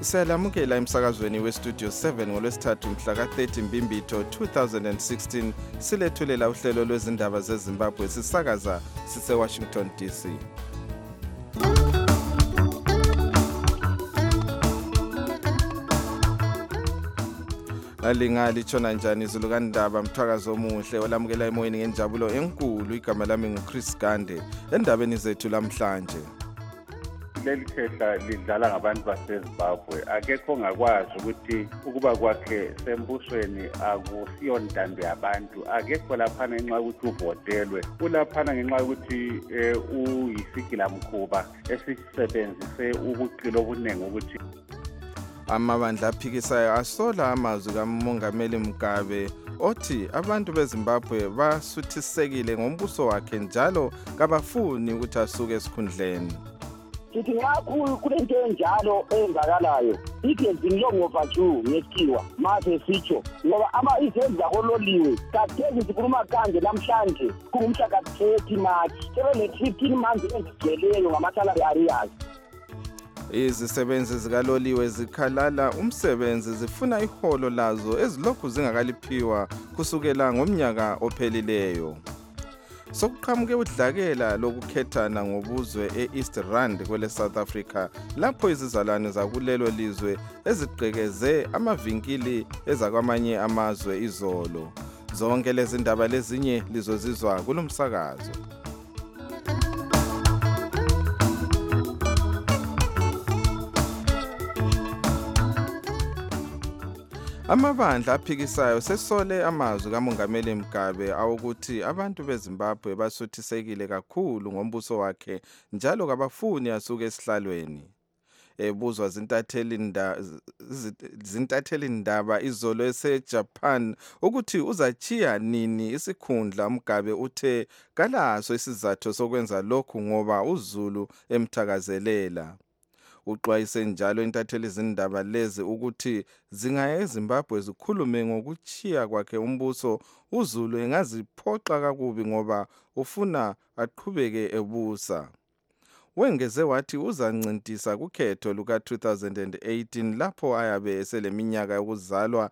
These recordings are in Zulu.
Siyalamukela emsakazweni westudio 7 ngolwesithathu mhla ka-30 Mbimbitho 2016 silethulela uhlelo lwezindaba zeZimbabwe sisakaza sise-Washington DC. Alingali tshona njani izulu kandaba mthwakazo omuhle olamukela emoyeni ngenjabulo enkulu. Igama lami nguChris Gande. Endabeni zethu lamhlanje, leli khehla lidlala ngabantu baseZimbabwe. Akekho ongakwazi ukuthi ukuba kwakhe sembusweni akusiyo ntando yabantu. Akekho laphana ngenxa yokuthi uvotelwe, ulaphana ngenxa yokuthi uyisigilamkhuba esisebenzise ubuqilo obuningi ukuthi amabandla aphikisayo asola amazwi kaMongameli Mugabe othi abantu beZimbabwe basuthisekile ngombuso wakhe njalo kabafuni ukuthi asuke esikhundleni. Sithi ngakhulu kulento enjalo eyenzakalayo ithi ngilongovatshu ngesikhiwa mase sitsho ngoba izenzi zakololiwe kathesi sikhuluma kanje namhlanje kungumhla ka-30 March sebe-15 months ezigcweleyo ngama-salary arrears. Izisebenzi zikaloliwe zikhalala umsebenzi zifuna iholo lazo ezilokhu zingakaliphiwa kusukela ngomnyaka ophelileyo. Sokuqhamuke udlakela lokukhethana ngobuzwe e-East Rand kwele South Africa lapho izizalwane zakulelo lizwe ezigqekeze amavinkili ezakwamanye amazwe izolo. Zonke lezi ndaba lezinye lizozizwa kulomsakazo. Amabandla aphikisayo sesole amazwi kaMongameli Mugabe awukuthi abantu beZimbabwe basuthisekile kakhulu ngombuso wakhe njalo kabafuni asuke esihlalweni. Ebuzwa zintatheli ndaba izolo eseJapan ukuthi uzachiya nini isikhundla, Mugabe uthe kalaso isizathu sokwenza lokhu ngoba uZulu emthakazelela. Uxwayise njalo intatheli zindaba lezi ukuthi zingaya eZimbabwe zikhulume ngokuchiya kwakhe umbuso, uZulu engaziphoxa kakubi ngoba ufuna aqhubeke ebusa. Wengeze wathi uzancintisa kukhetho luka-2018 lapho ayabe eseleminyaka yokuzalwa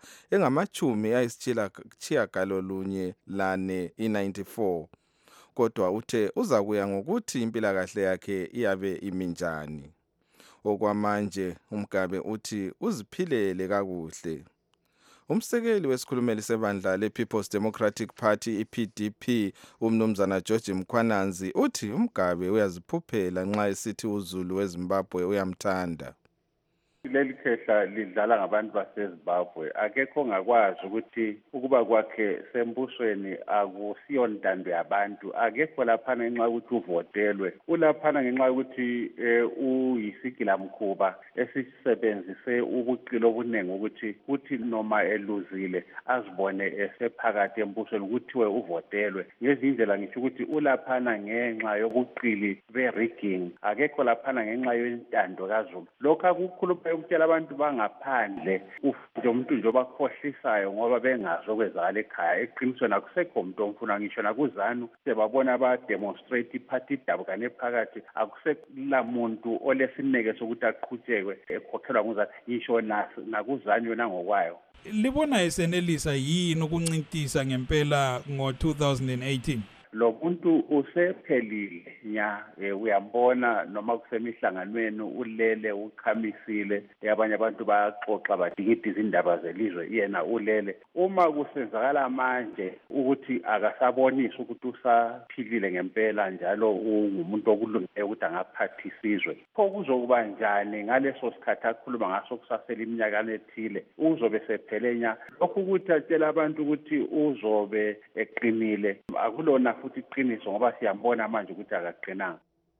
engama-94 i-94. Kodwa uthe uzakuya ngokuthi impilakahle yakhe iyabe iminjani. Okwamanje uMugabe uthi uziphilele kakuhle. Umsekeli wesikhulumeli sebandla lePeople's Democratic Party iPDP umnumzana George Mkhwananzi uthi uMugabe uyaziphuphela nxa esithi uZulu weZimbabwe uyamthanda. leli khehla lidlala ngabantu baseZimbabwe. Akekho ongakwazi ukuthi ukuba kwakhe sembusweni akusiyo ntando yabantu. Akekho laphana ngenxa yokuthi uvotelwe, ulaphana ngenxa yokuthi uyisigilamkhuba esisebenzise ubuqilo obuningi ukuthi noma eluzile azibone esephakathi embusweni ukuthiwe uvotelwe. Ngezinye indlela ngisho ukuthi ulaphana ngenxa yobuqili be-rigging. Akekho laphana ngenxa yentando kaZulu. Lokhu akukhuluma ukutshela abantu bangaphandle umuntu nje obakhohlisayo ngoba bengazi okwenzakala ekhaya. Eqinisweni akusekho umuntu omfuna, ngisho nakuZanu sebabona ba-demonstrate iphathi idabuka nephakathi. Akusekula muntu olesineke sokuthi aqhutshekwe ekhokhelwa nguZanu, ngisho nakuZanu yona ngokwayo. Libona esenelisa yini ukuncintisa ngempela ngo-2018? Lo muntu usephelile uyambona noma kusemihlanganweni ulele ukhamisile, abanye abantu bayaxoxa badingida izindaba zelizwe, yena ulele. Uma kusenzakala manje ukuthi akasabonisa ukuthi usaphilile ngempela njalo ungumuntu okulungele ukuthi angaphathisa izwe, pho kuzokuba njani ngaleso sikhathi akhuluma ngaso kusasela iminyaka ethile? Uzobe sephele lokhu ukuthi atshela abantu ukuthi uzobe eqinile akulona futhi iqiniso ngoba siyambona manje ukuthi akaqinanga.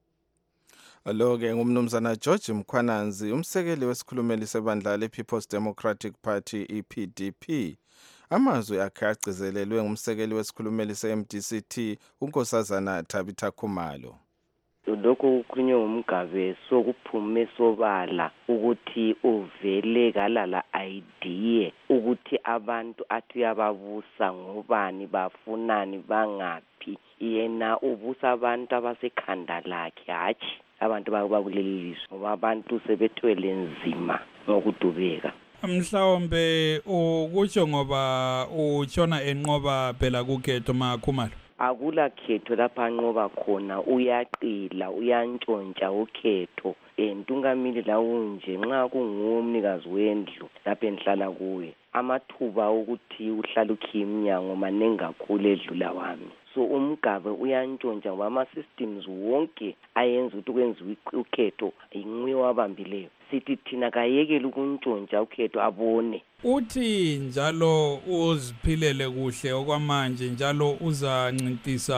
Lo-ke ngumnumzana George Mkhwananzi, umsekeli wesikhulumeli sebandla lePeople's Democratic Party iPDP. Amazwi akhe agcizelelwe ngumsekeli wesikhulumeli se-MDCT uNkosazana Tabitha Khumalo. Lokho kukhulunywe ngumgabe sokuphume sobala ukuthi uvele kalala idea ukuthi abantu athi uyababusa ngobani, bafunani, bangaphi. Yena ubusa abantu abasekhanda lakhe, hatshi abantu bakuleli lizwe ngoba abantu sebethwele nzima ngokudubeka. Mhlawumbe ukutsho ngoba utshona enqoba phela kukhetho makhumalo. Akula khetho lapha anqoba khona, uyaqila uyantshontsha ukhetho. Ntungamili lawo nje nxa kunguwe umnikazi wendlu lapha enhlala kuye, amathuba ukuthi uhlala ukhiye iminyango manengi kakhulu edlula wami. So umgabe uyantshontsha ngoba ama-systems wonke ayenza ukuthi kwenziwe ukhetho inguye wabambileyo. Sithi thina kayekele ukuntshontsha ukhetho abone. Uthi njalo uziphilele kuhle okwamanje njalo uzancintisa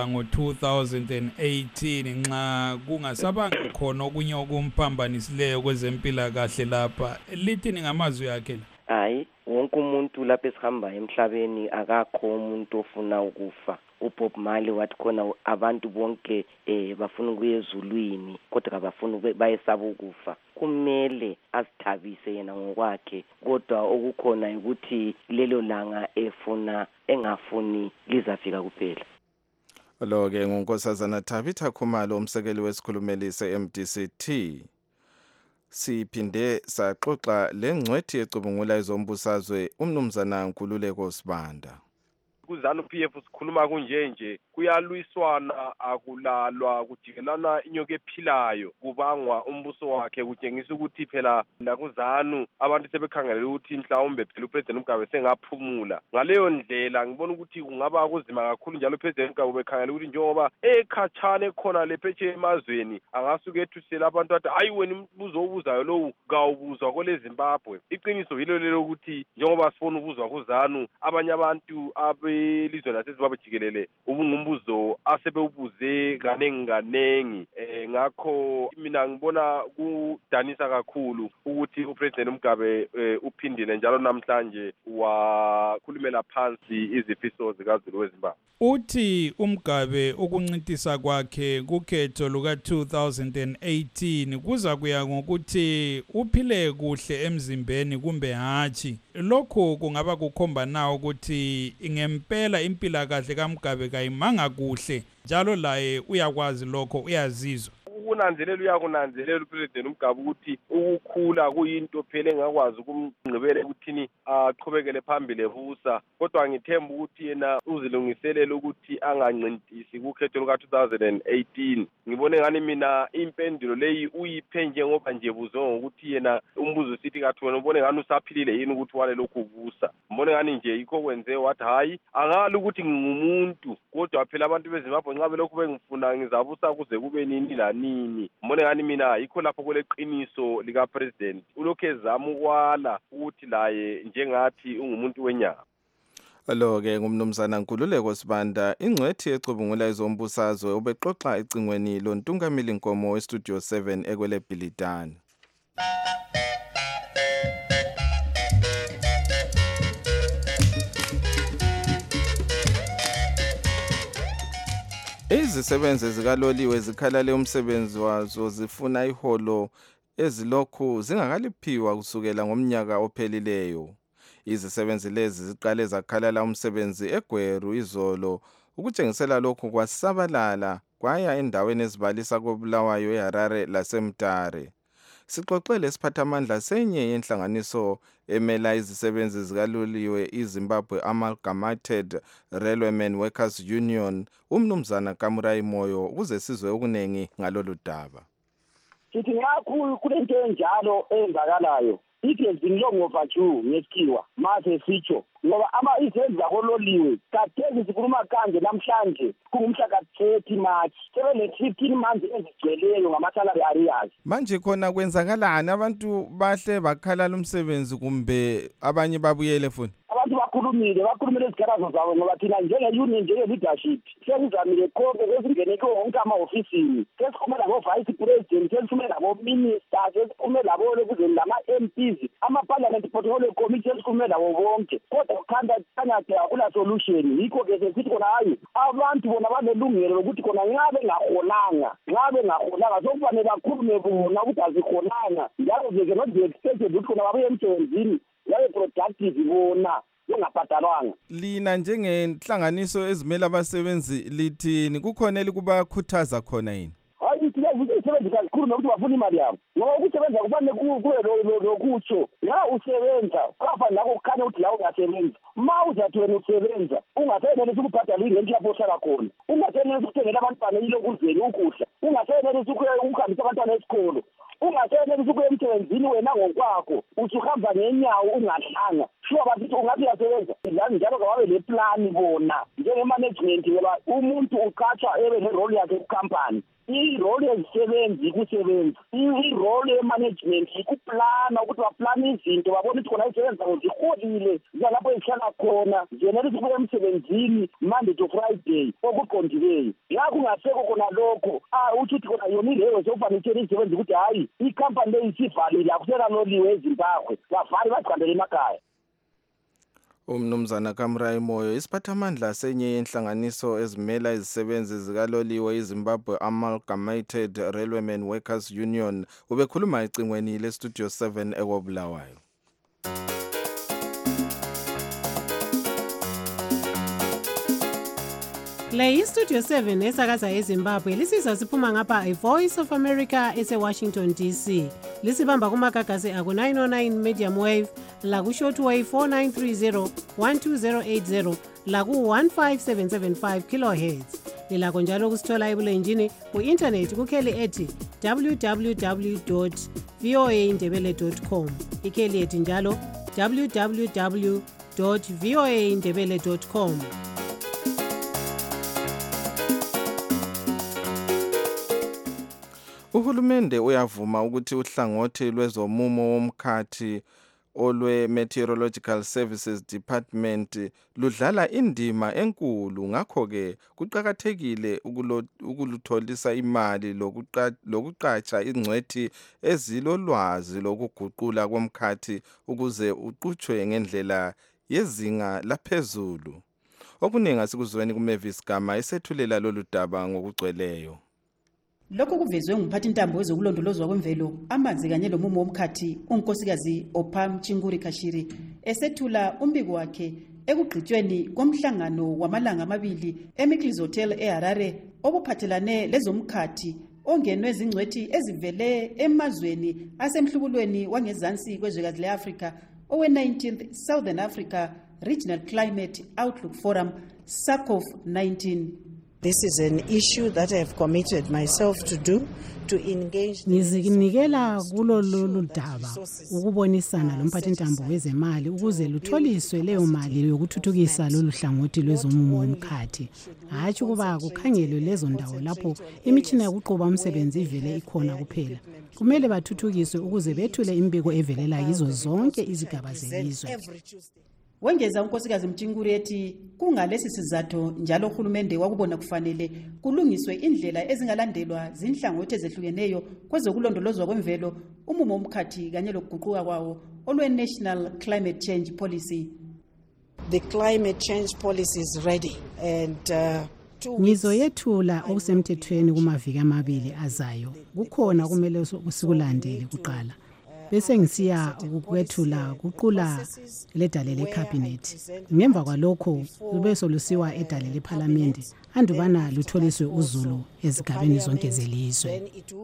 ngo-2018 nxa kungasabanga khona okunye okumphambanisileyo kwezempilakahle lapha. Lithini ngamazwi akhe la? Hayi, wonke umuntu lapha esihamba emhlabeni akakho umuntu ofuna ukufa. uBob Marley wathi khona abantu bonke bafuna ukuya ezulwini kodwa kabafuna bayesaba ukufa. Kumele asithabise yena ngokwakhe, kodwa okukhona ukuthi lelo langa engafuni lizafika kuphela. Lo-ke ngunkosazana Tabitha Khumalo, umsekeli wesikhulumeli se-MDCT. Siphinde saxoxa lengcwethi ecubungula ezombusazwe umnumzana Nkululeko Sibanda. KuZanu-PF sikhuluma kunje kuyalwiswana, akulalwa, kujikelana inyoka ephilayo, kubangwa umbuso wakhe, kutshengisa ukuthi phela nakuZanu abantu sebekhangelele ukuthi mhlawumbe phela uPresident Mugabe sengaphumula. Ngaleyo ndlela ngibona ukuthi kungaba kuzima kakhulu, njalo uPresident Mugabe bekhangelele ukuthi njengoba ekhatshana khona lephetshe emazweni angasuke ethusela abantu athi hayi wena umbuzo obuzayo lowu kawubuzwa kole Zimbabwe. Iqiniso yilo lelo ukuthi njengoba sifuna ukuzwa kuZanu, abanye abantu elizwe laseZimbabwe jikelele ubungumbuzo asebewubuze kanengi. Ngakho mina ngibona kudanisa kakhulu ukuthi uPresident Mugabe uphindile njalo namhlanje wakhulumela phansi izifiso zikaZulu weZimbabwe. Uthi uMgabe ukuncintisa kwakhe kukhetho luka-2018 kuza kuya ngokuthi uphile kuhle emzimbeni kumbe hatshi. Lokho kungaba kukhomba na ukuthi ngempela impilakahle kaMgabe kayimanga kuhle njalo laye uyakwazi lokho, uyazizwa. Uyakunanzelela uPresident Mugabe ukuthi ukukhula kuyinto phela engakwazi ukumngcibela ukuthini aqhubekele phambili ebusa, kodwa ngithemba ukuthi yena uzilungiselela ukuthi angancintisi kukhetho luka-2018. Ngibone ngani mina impendulo leyi uyiphe njengoba nje buzwe ngokuthi yena umbuzo sithi kathi wena ubone ngani usaphilile yini ukuthi wale lokhu ubusa. Ngibone ngani nje yikho kwenze wathi hayi angali ukuthi ngingumuntu, kodwa phela abantu beZimbabwe nxa belokhu bengifuna ngizabusa kuze kube nini lanini. Mbone ngani mina yikho lapho kweleqiniso lika president ulokhu ezama ukwala ukuthi laye njengathi ungumuntu wenyama. Lo-ke ngumnumzana Nkululeko Sibanda, ingcwethi ecubungula ezombusazwe, ubexoxa ecingweni loNtungamili Nkomo weStudio 7 ekwele Bhilidani. Izisebenzi zikaloliwe zikhalale umsebenzi wazo zifuna iholo ezilokhu zingakaliphiwa kusukela ngomnyaka ophelileyo. Izisebenzi lezi ziqale zakhalala umsebenzi eGweru izolo, ukutshengisela lokhu kwasabalala kwaya endaweni ezibalisa koBulawayo, eHarare laseMtare. Sixoxele isiphathamandla senye yenhlanganiso emela izisebenzi zikaloliwe iZimbabwe Amalgamated Railwaymen Workers Union, umnumzana Kamurai Moyo, ukuze sizwe okunengi ngalolu daba. Sithi ngakhulu kulento enjalo eyenzakalayo, igezini longovatshu ngesikhiwa mase sitsho ngoba izenzi zakololiwe kathesi sikhuluma kanje namhlanje kungumhla ka-30 March sebene-15 months ezigcweleyo ngama-salary arrears. Manje khona kwenzakalani? Abantu bahle bakhalala umsebenzi kumbe abanye babuyele futhi? Abantu bakhulumile izikhalazo zabo ngoba thina njenge-union njenge-leadership sekuzamile konke sesingene kuwo wonke ama-ofisini, sesiphume labo-vice president, sesiphume labo-minister, sesiphume labo-represent lama-MPs, ama-parliament portfolio committee, sesiphume labo bonke, kodwa kukhanya akula solution. Yikho-ke sesithi khona hayi abantu bona banelungelo lokuthi khona nxa bengaholanga sokufanele bakhulume bona ukuthi aziholanga, njalo-ke not be expected ukuthi khona babuye emsebenzini yabe productive bona bengabhadalwanga. Lina njengenhlanganiso ezimele abasebenzi lithini? Kukhona elikubakhuthaza khona yini? Hayi isebenzi kakhulu bakhulume ukuthi bafuna imali yabo ngoba ukusebenza kufanele kube lokutsho la usebenza kafa lakho kukhanya ukuthi la uyasebenza ma uzathi wena usebenza ungasenelisi ukubhadala irenti lapho ohlala khona ungasenelisi ukuthengela abantwana ilokuzeni ukudla ungasenelisi ukuhambisa abantwana esikolo ungasenelisi ukuya emsebenzini wena ngokwakho usuhamba ngenyawo ungadlanga sure bathi ungathi uyasebenza lani njalo kawabe le plan bona njenge-management ngoba umuntu uqatshwa ebe ne-role yakhe kukampani i-role yezisebenzi kusebenzi i-role ye-management ikuplana ukuthi baplana izinto babona ukuthi khona isebenzi zabo ziholile zalapho ezihlala khona zenelisa ukuya emsebenzini Monday to Friday okuqondileyo la kungasekho khona lokho uthi uthi khona yona ileyo sekufanele isebenzi ukuthi hayi ikhampani leyi isivalile akusekaloliwe eZimbabwe bavale baqandele emakhaya. Umnumzana Kamrai Moyo isiphathamandla senye yenhlanganiso ezimela izisebenzi zikaloliwe iZimbabwe Amalgamated Railwaymen Workers Union ubekhuluma ecingweni leStudio 7 eKobulawayo. Le iStudio 7 esakaza eZimbabwe lisiza siphuma ngapha iVoice of America eseWashington DC. Lisibamba kumagagasi aku 909 medium wave, laku shortwave 4930 12080, laku 15775 kilohertz. Lilakho njalo kusithola ebulenjini ku-internet kukheli ethi www.voaindebele.com. Ikheli ethi njalo www.voaindebele.com. Uhulumende uyavuma ukuthi uhlangothi lwezomumo womkhathi olwe-Meteorological Services Department ludlala indima enkulu ngakho ke kuqakathekile ukulutholisa imali lokuqatsha ingcwethi ezilolwazi lokuguqula komkhathi ukuze uqutshwe ngendlela yezinga laphezulu. Okuningi asikuzweni kuMavis Gama esethulela lolu daba ngokugcweleyo. Lokho kuvezwe ngumphathi intambo wezokulondolozwa kwemvelo amanzi kanye lomumo womkhathi unkosikazi Opham Chinguri Kashiri esethula umbiko wakhe ekugqitshweni komhlangano wamalanga amabili eMickles Hotel eHarare obuphathelane lezomkhathi ongenwe izingcwethi ezivele emazweni asemhlubulweni wangezansi kwezwekazi leAfrika owe-19th Southern Africa Regional Climate Outlook Forum SACOF 19. This is an issue that I have committed myself to do, to engage. Nizinikela kulolu daba ukubonisana lomphathi intambo wezemali ukuze lutholiswe leyo mali yokuthuthukisa lolu hlangothi lwezomumo womkhathi. Hatshi kuba kukhangelwe lezo ndawo lapho imitshina yokuqoba umsebenzi ivele ikhona kuphela. Kumele bathuthukiswe ukuze bethule imbiko evelela yizo zonke izigaba zelizwe. Wengeza unkosikazi Mchinguri ethi kungalesi sizathu njalo uhulumende wakubona kufanele kulungiswe indlela ezingalandelwa zinhlangothi ezehlukeneyo kwezokulondolozwa kwemvelo umumo womkhathi kanye lokuguquka kwawo olwe-National Climate Change Policy. The climate change policy is ready and ngizoyethula okusemthethweni kumaviki amabili azayo. Kukhona kumele sikulandele kuqala. Bese ngisiya ukwethula kuqula ledale lecabinet. Ngemva kwalokho kube solusiwa edale leparlament andubana lutholiswe uzulu ezigabeni zonke zelizwe.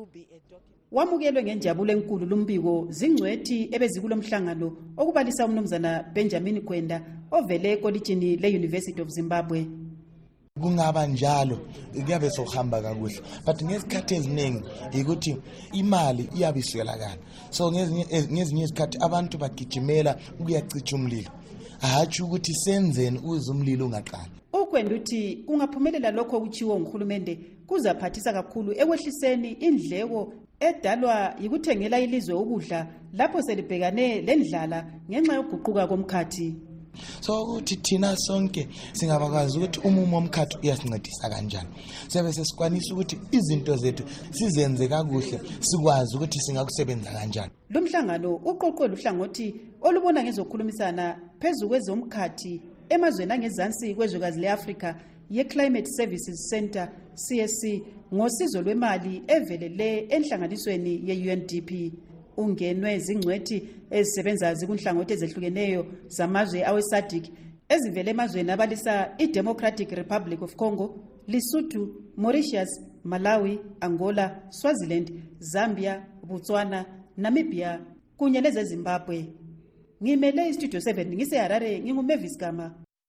Wamukelwe ngenjabulo enkulu lumbiko zingcwethi ebezikulomhlangano okubalisa umnumzana Benjamin Kwenda ovele ekolitshini le-University of Zimbabwe. Kungaba njalo kuyabe sohamba kakuhle but ngesikhathi eziningi ukuthi imali iyabiswelakala so ngezinye izikhathi abantu bagijimela ukuyacicha umlilo ahathi ukuthi senzeni uze umlilo ungaqali. Ukwenda uthi kungaphumelela lokho kuchiwo nguhulumende kuzaphathisa kakhulu ekwehliseni indleko edalwa yikuthengela ilizwe ukudla lapho selibhekane lendlala ngenxa yokuguquka komkhathi. So ukuthi thina sonke singabakwazi ukuthi umumo womkhathi uyasincedisa kanjani. Siyabe sesikwanisa ukuthi izinto zethu sizenze kakuhle sikwazi ukuthi singakusebenza kanjani. Lo mhlangano uqoqwe luhlangothi olubona ngezokukhulumisana phezulu kwezomkhathi emazweni angezansi kwezwekazi leAfrika ye-Climate Services Center CSC ngosizo lwemali evelele enhlanganisweni ye-UNDP. Ungenwe zingcwethi ezisebenza zikunhlangothi ezehlukeneyo zamazwe awe-SADC ezivele emazweni abalisa i-Democratic Republic of Congo, Lesotho, Mauritius, Malawi, Angola, Swaziland, Zambia, Botswana, Namibia kunye nezeZimbabwe. Ngimele iStudio 7 ngiseHarare nginguMavis Gama.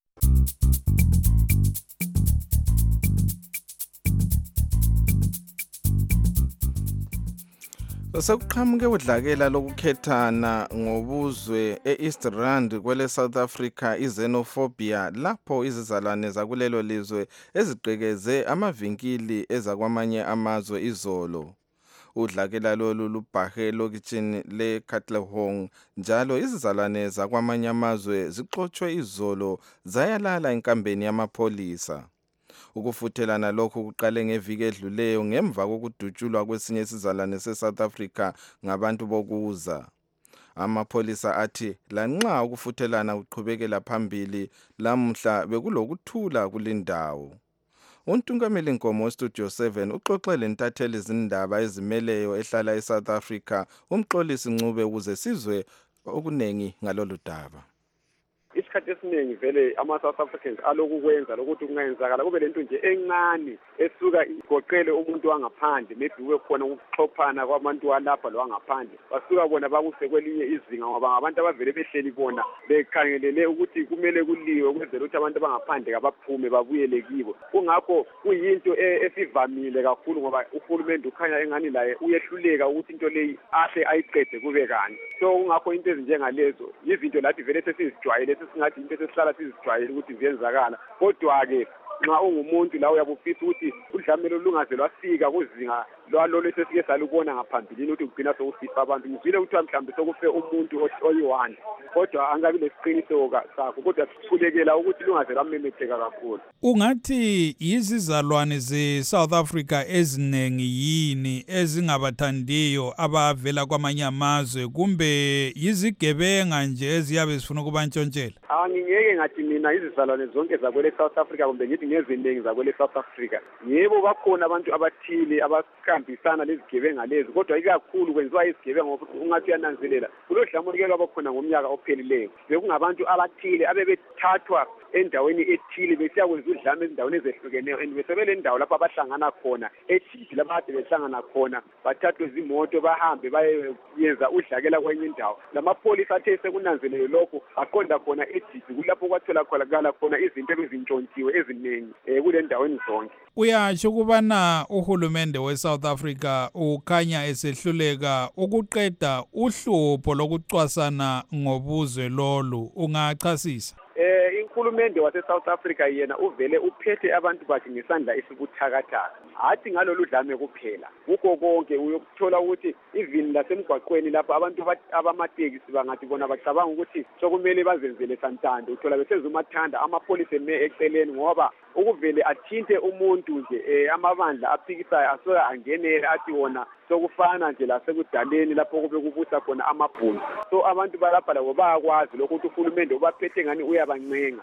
Sekuqhamuke udlakela lokukhethana ngobuzwe eEast Rand kwele South Africa xenophobia lapho izizalwane zakulelo lizwe ezigqekeze amavinkili ezakwamanye amazwe izolo. Udlakela lolu lubhahe lokitshini leKatlehong njalo izizalwane zakwamanye amazwe zixotshwe izolo zayalala enkambeni yamapholisa. Ukufuthelana lokhu kuqale ngeviki edluleyo ngemva kokudutshulwa kwesinye isizalwane seSouth Africa ngabantu bokuza. Amapholisa athi lanxa ukufuthelana kuqhubekela phambili lamhla bekulokuthula kulindawo. Untungameli Nkomo Studio 7 uxoxele intatheli izindaba ezimeleyo ehlala eSouth Africa umxolisi Ncube ukuze sizwe okunengi ngalolu daba. Isikhathi esiningi vele ama-South Africans aloku kwenza lokuthi kungayenzakala kube lento nje encane esuka igoqele umuntu wangaphandle maybe kube khona ukuxhophana kwabantu walapha lwangaphandle basuka bona bakuse kwelinye izinga ngoba ngabantu abavele behleli bona bekhangelele ukuthi kumele kuliwe ukwenzela ukuthi abantu abangaphandle kabaphume babuyele kibo. Kungakho kuyinto esivamile kakhulu ngoba uhulumende ukhanya engani laye uyehluleka ukuthi into leyi ahle ayiqede kube kanti. So kungakho into ezinjengalezo izinto lathi vele sesizijwayele singathi into esihlala sizijwayele ukuthi ziyenzakala. Kodwa-ke nxa ungumuntu la uyabufisa ukuthi udlamelo lungaze lwafika kuzinga lwalolo esesike salubona ngaphambilini ukuthi kugcina sokusifa abantu. Ngizwile ukuthi mhlawumbe sokufe umuntu oyi-1 kodwa angabi lesiqiniseko sakho kodwa sikhulekela ukuthi lungaze lwamemetheka kakhulu. Ungathi yizizalwane ze-South Africa eziningi yini ezingabathandiyo abavela kwamanye amazwe kumbe yizigebenga nje eziyabe zifuna ukubantshontshela? Ngingeke ngathi mina izizalwane zonke zakwele South Africa kumbe ngithi ngeziningi zakwele South Africa. Yebo bakhona abantu abathile abahambisana lezigebenga lezi kodwa ikakhulu kwenziwa izigebenga ngoba ungathi uyananzelela kulodlamukelo abakhona ngomnyaka ophelileyo bekungabantu abathile abebethathwa endaweni ethile besiya kwenza udlame ezindaweni ezehlukeneyo and besebele ndawo lapho abahlangana khona ethile lapho ade behlangana khona bathathwe izimoto bahambe bayenza udlakela kwenye indawo. Lamapholisa athe sekunanzelele lokho aqonda khona eJiji kulapho kwatholakala khona izinto ezintshontshiwe eziningi kule ndaweni zonke. Uyasho ukubana uhulumende weSouth Africa ukhanya esehluleka ukuqeda uhlupho lokucwasana ngobuzwe lolu, ungachasisa? Uhulumende wase-South Africa yena uvele uphethe abantu bakhe ngesandla esibuthakathaka. Hathi ngalolu dlame kuphela kukho konke uyokuthola ukuthi even lasemgwaqweni lapho abantu abamatekisi bangathi bona bacabanga ukuthi sokumele bazenzele santando uthola besezumathanda amapholisa eme eceleni ngoba ukuvele athinte umuntu nje amabandla aphikisayo asoke angenele athi wona sokufana nje lasekudaleni lapho kube kubusa khona amabhulu. So abantu balapha labo bayakwazi lokho ukuthi uhulumende ubaphethe ngani uyabancenga.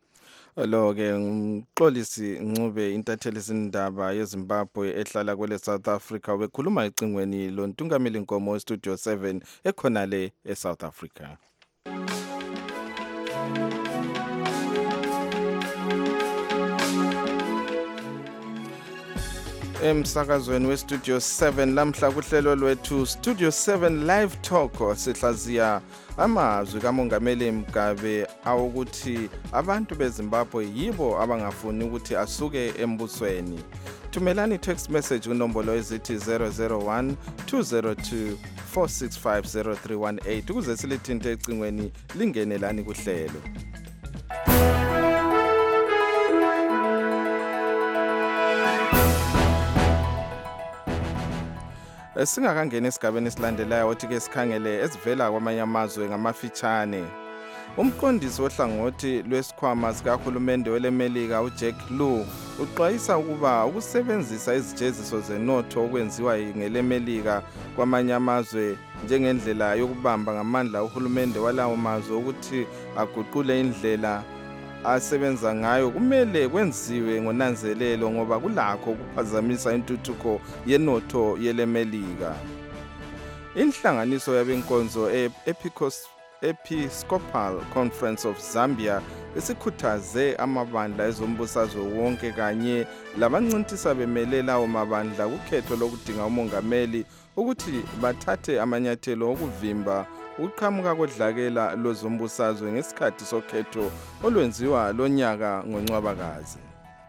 Lo-ke umxolisi Ncube intatheli izindaba yeZimbabwe ehlala kwele South Africa ubekhuluma ecingweni lo Ntungameli Nkomo Studio 7 ekhona le eSouth Africa. Emsakazweni weStudio 7 lamhla kuhlelo lwethu Studio 7 Live Talk sihlaziya amazwi kaMongameli Mugabe awukuthi abantu beZimbabwe yibo abangafuni ukuthi asuke embusweni. Thumelani text message kunombolo ezithi 001 202 465 0318 ukuze silithinte ecingweni lingenelani kuhlelo. Singakangena esigabeni esilandelayo othi ke sikhangele ezivela kwamanye amazwe ngamafitshane. Umqondisi ohlangothi lwesikhwama sikahulumende welemelika uJack Lew uxwayisa ukuba ukusebenzisa izijeziso zenotho okwenziwa ngelemelika kwamanye amazwe njengendlela yokubamba ngamandla uhulumende walawo mazwe ukuthi aguqule indlela asebenza ngayo kumele kwenziwe ngonanzelelo ngoba kulakho ukuphazamisa intuthuko yenotho yelemelika. Inhlanganiso yabenkonzo Episcopal Conference of Zambia isikhuthaze amabandla ezombusazwe wonke kanye labancintisa bemele lawo mabandla kukhetho lokudinga umongameli ukuthi bathathe amanyathelo okuvimba ukuqhamuka kodlakela lwezombusazwe ngesikhathi sokhetho olwenziwa lonyaka ngoNcwabakazi.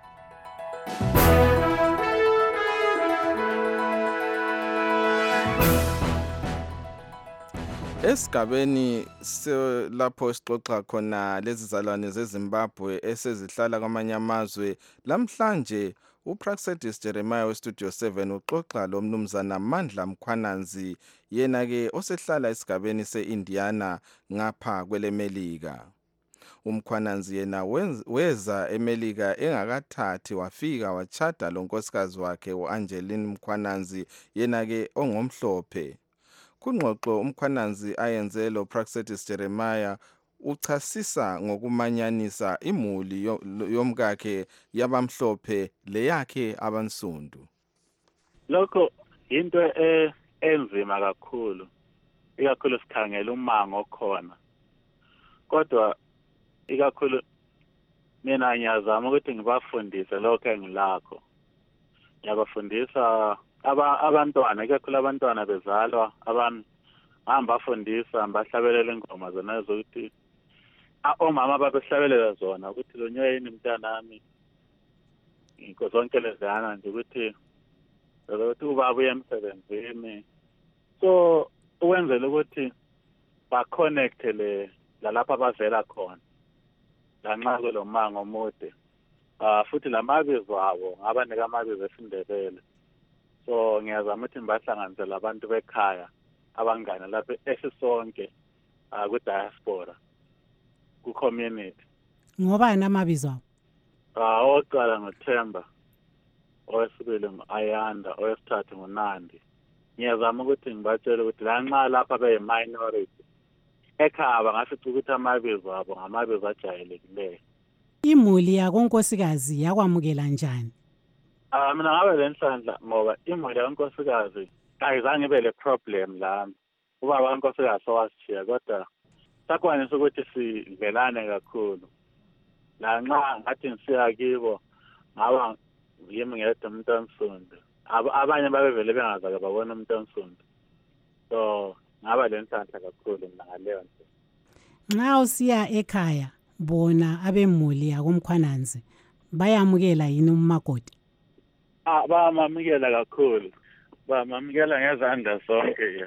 Esigabeni lapho sixoxa khona lezi zalwane zeZimbabwe esezihlala kwamanye amazwe lamhlanje uPraxedis Jeremiah weStudio 7 uxoxa lo mnumzana Mandla Mkhwananzi yena ke osehlala esigabeni seIndiana ngapha kwelemelika. Umkhwananzi yena weza eMelika engakathathi wafika wachata lo nkosikazi wakhe uAngeline Mkhwananzi yena ke ongomhlophe. Kungxoxo umkhwananzi ayenze lo Praxedis Jeremiah uchasisa ngokumanyanisa imuli yomkakhe yabamhlophe leyakhe abansundu. Lokho into enzima kakhulu, ikakhulu sikhangela umango okhona. Kodwa ikakhulu mina ngiyazama ukuthi ngibafundise lokho engilakho. Ngiyabafundisa abantwana, ikakhulu abantwana bezalwa hamba bafundisa bahlabelela ingoma zona zokuthi omama babehlabelela zona ukuthi lonyoyeni mntanami inko zonke lezana nje ukuthi ubaba uye emsebenzini, so ukwenzela ukuthi ba-connect lalapha bavela khona lanxa kwelo mango omude. Futhi lamabizo abo ngabanika amabizo esindebele. So ngiyazama ukuthi ngibahlanganise labantu bekhaya abangane lapha esisonke ku-diaspora ku-community. Ngobani amabizo abo? Oqala ngoThemba, owesibili ngu-Ayanda, owesithathu nguNandi. Ngiyazama ukuthi ngibatshele ukuthi lanxa lapha beyi-minority ekhaya bangafica ukuthi amabizo abo ngamabizo ajayelekileyo. Imuli yakonkosikazi yakwamukela njani? Mina ngabe lenhlanhla ngoba imuli yakonkosikazi ayizange ibe le problem lami. Ubaba kankosikazi owasishiya kodwa sakwanisa ukuthi sivelane kakhulu. Lanxa ngathi ngisiya kibo ngaba yimi ngedwa umuntu onsundu. Abanye babevele bengazake babona umuntu onsundu. So ngaba lenhlanhla kakhulu mina ngaleyo nto. Nxa usiya ekhaya bona abemuli yakomkhwananzi bayamukela yini umakoti? Bayamamukela kakhulu. Bayamamukela ngezandla zonke.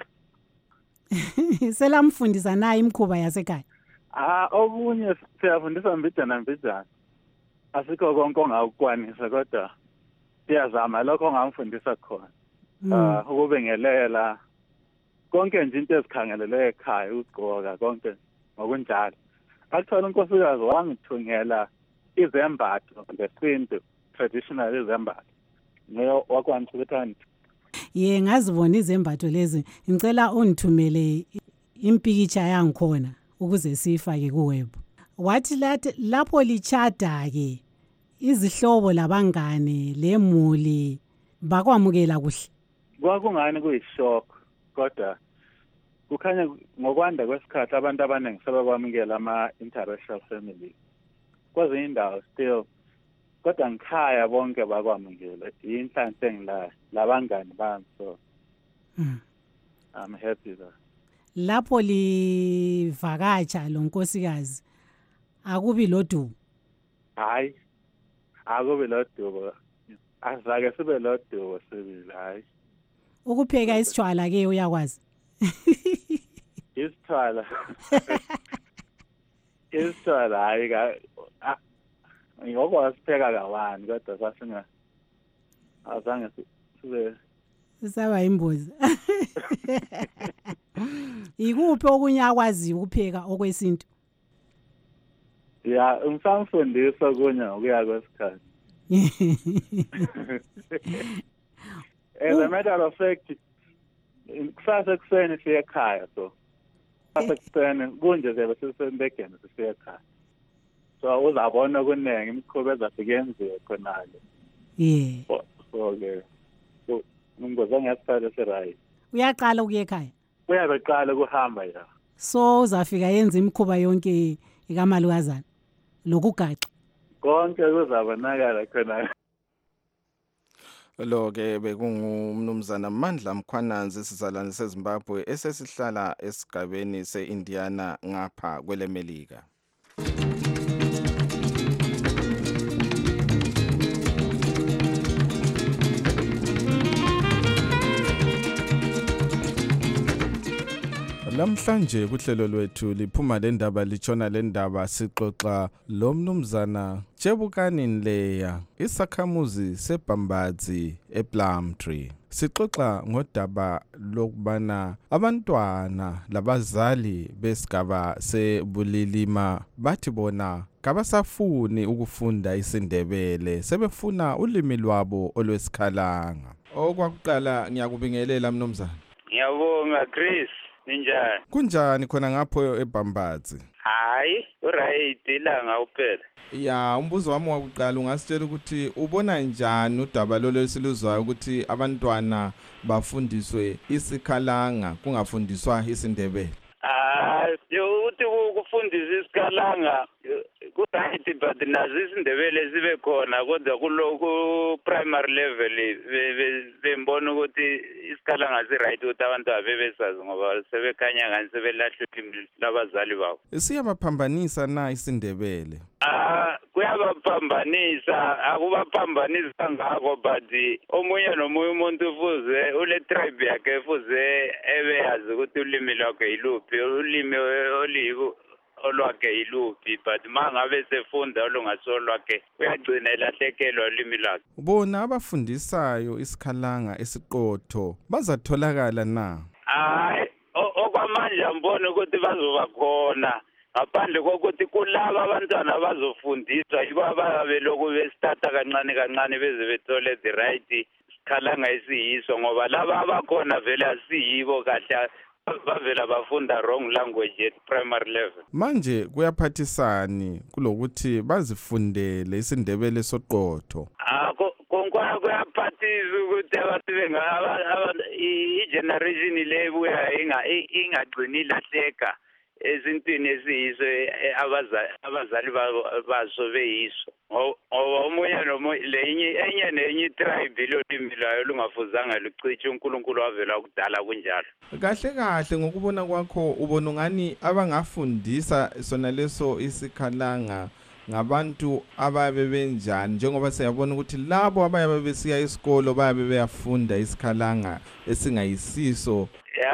Selamfundisa naye imkhuba yasekhaya? Okunye siyafundisa mbijana. Asikho konke ongakukwanisa kodwa siyazama lokho ongamfundisa khona. Ukubengelela konke nje into ezikhangelele ekhaya, ugqoka konke ngokunjalo. Akuthola unkosikazi wangithungela izembatho zesintu, traditional izembatho. Ngayo wakwanisa ukuthi ngazibona izembatho lezi, ngicela ungithumele impikitsha yangikhona ukuze sifake kuweb. Wathi lapho lichada ke izihlobo labangane lemuli bakwamukela kuhle? Kwakungani kuyishock kodwa kukhanya ngokwanda kwesikhathi abantu abaningi sebekwamukela ama-interracial family. Kwezinye indawo still kodwa ngikhaya bonke bakwamukela. Inhlanhla engilayo labangani bami, so I'm happy that. Lapho livakatsha lo nkosikazi akubi lodubo? Hayi, akubi lodubo. Azake sibe lodubo sibili, hayi. Ukupheka isitshwala ke uyakwazi? Isitshwala. Isitshwala hayi ngokwazi sipheka kawani kodwa azange sibe sisaba imbuzi. Ikuphi okunye akwazi ukupheka okwesintu? Ngisamfundisa okunye ngokuya kwesikhathi. As a matter of fact, kusasa ekuseni siye ekhaya, so kusasa ekuseni kunje zebe sisembegeni siye ekhaya. So uzabona okuningi imikhuba ezafike yenziwe khonale. So-ke ngizonge ngesikhathi esirayi. Uyaqala ukuya ekhaya? Uyabeqala ukuhamba ya. so uzafika yenza imikhuba yonke ikamalukazana lokugaxa konke kuzabonakala khona. Lo-ke bekungumnumzana Mandla Mkhwananzi isizalwane seZimbabwe esesihlala esigabeni se-Indiana ngapha kwelemelika. Lamhlanje kuhlelo lwethu liphuma lendaba litshona lendaba sixoxa lo mnumzana Chebukani Nleya isakhamuzi seBhambazi ePlumtree. Sixoxa ngodaba lokubana abantwana labazali besigaba seBulilima bathi bona kabasafuni ukufunda isiNdebele sebefuna ulimi lwabo olwesikhalanga. Okwakuqala ngiyakubingelela mnumzana. Ngiyabonga Chris. Ninjani? Kunjani khona ngapho eBhambazi? Hayi, uright ilanga uphela. Ya, umbuzo wami wakuqala ungasitshela ukuthi ubona njani udaba lolo esiluzwayo ukuthi abantwana bafundiswe isikhalanga kungafundiswa isiNdebele? Uthi ukufundisa isikhalanga ku-right but nazo isiNdebele sibe khona kodwa ku primary level bembona ukuthi isikhalanga si-right ukuthi abantu abebesazi ngoba sebekhanya ngani sebelahle ulimi labazali babo. Siyabaphambanisa na isiNdebele? Kuyabaphambanisa, akubaphambanisa ngako but omunye nomunye umuntu ufuze ule tribe yakhe ufuze ebeyazi ukuthi ulimi lwakhe yiluphi, ulimi olibo olwakhe yiluphi but mangabe sefunda olungasolwakhe uyagcina elahlekelwa ulimi lwakhe. Bona abafundisayo isikhalanga esiqotho bazatholakala na? Okwamanje ambona ukuthi bazoba khona ngaphandle kokuthi kulaba abantwana bazofundiswa yibo ababeloku besithatha kancane kancane beze bethole the right sikhalanga esiyiso ngoba laba abakhona vele asiyibo kahle bavela bafunda wrong language at primary level. Manje kuyaphathisani kulokuthi bazifundele isiNdebele soqotho? Konke kuyaphathisa ukuthi abantu i-generation le buya ingagcini ilahleka ezintweni esiyiso abazali baso beyiso ngoba omunye nomunye enye nenye tribe lolimi lwayo lungafuzanga lucitshe uNkulunkulu wavela kudala kunjalo. Kahle kahle ngokubona kwakho ubona ngani abangafundisa sona leso isikhalanga ngabantu ababe benjani njengoba siyabona ukuthi labo abayabe besiya isikolo bayabe beyafunda isikhalanga esingayisiso.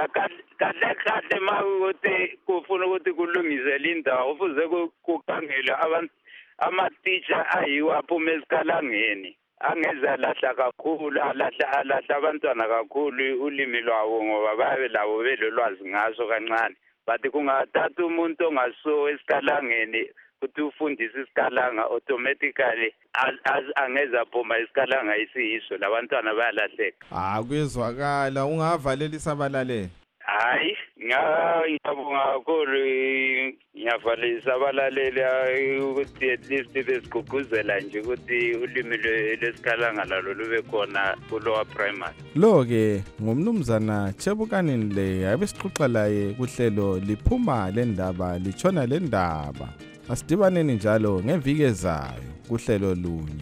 Kahle makuthi kufuna ukuthi kulungisele indawo ufuze kukhangele ama-teacher ayiwo aphuma esikhalangeni angeza lahla kakhulu alahla abantwana kakhulu ulimi lwabo ngoba babe labo belolwazi ngaso kancane but kungathatha umuntu ongaso esikhalangeni ukuthi ufundise isikhalanga automatically angeza phuma isikhalanga isiyiso labantwana bayalahleka. Kuyezwakala ungavalelisa abalaleli. Hayi, ngiyabonga kakhulu ngiyavalisa abalaleli ukuthi at least besigqugquzela nje ukuthi ulimi lesikhalanga lalo lube khona kulowa primary. Lo-ke ngumnumzana Chebukani Nleya ebesixoxa laye kuhlelo liphuma lendaba litshona lendaba. Asidibaneni njalo ngeviki ezayo kuhlelo lunye.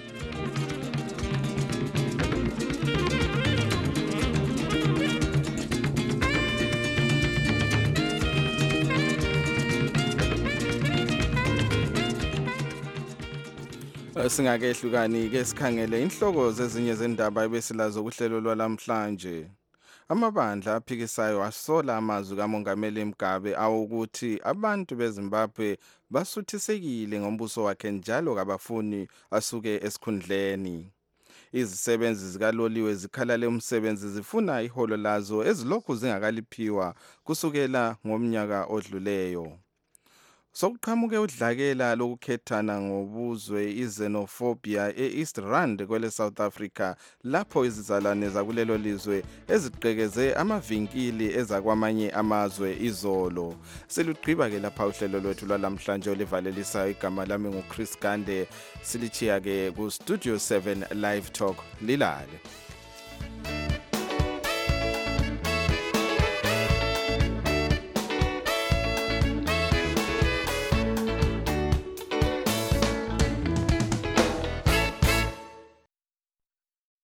Singakehlukani ke sikhangele inhloko zezinye zendaba ebesilazo kuhlelo lwalamhlanje. Amabandla aphikisayo asola amazwi kaMongameli Mugabe awukuthi abantu beZimbabwe basuthisekile ngombuso wakhe njalo kabafuni asuke esikhundleni. Izisebenzi zikaloliwe zikhalale umsebenzi zifuna iholo lazo ezilokhu zingakaliphiwa kusukela ngomnyaka odluleyo. Sokuqhamuke udlakela lokukhethana ngobuzwe izenophobia eEast Rand kwele South Africa lapho izizalwane zakulelo lizwe eziqhekeze amavinkili ezakwamanye amazwe izolo. Selugqiba ke lapha uhlelo lwethu lwalamhlanje olivalelisa igama lami nguChris Gande silichiya ke ku Studio 7 Live Talk lilale.